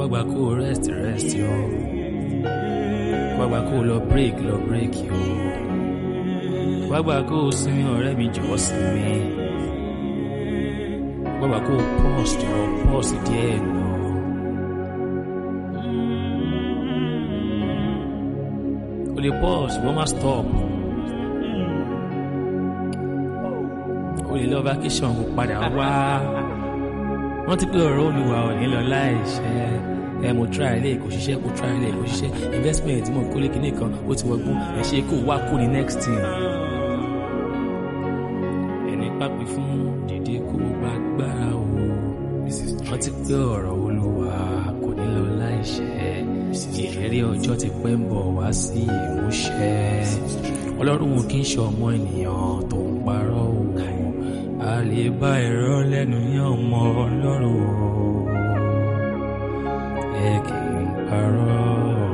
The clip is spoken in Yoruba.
gbàgbà kó rest yo, gbàgbà kó lọ break yo, gbàgbà kó sinmi ọ̀rẹ́ mi jọ̀wọ́ sinmi, gbàgbà kó pause díẹ̀ lọ. O lè pause wọ́n má stop, o lè lọ vacation kó padà wá. Wọ́n ti pé ọ̀rọ̀ Olúwa ò ní lọ láìṣẹ́. Mo try ilé kò ṣiṣẹ́, kò try ilé kò ṣiṣẹ́, investment mo kó lé kinní kan ó ti wọgbọ́n, ṣe kó wá kó ní next thing. Ẹni pápẹ fún dìde kó gbàgbára o. Wọ́n ti pé ọ̀rọ̀ Olúwa kò ní lọ láìṣẹ́. Ìlérí ọjọ́ ti pẹ́ ń bọ̀ wá sí ìmúṣẹ. Ọlọ́run kì í ṣe ọmọ ènìyàn tó ń parọ́ o. A lè bá ẹ̀rọ lẹ́nu yán ọmọ Ọlọ́run o. Ẹ kì í parọ́.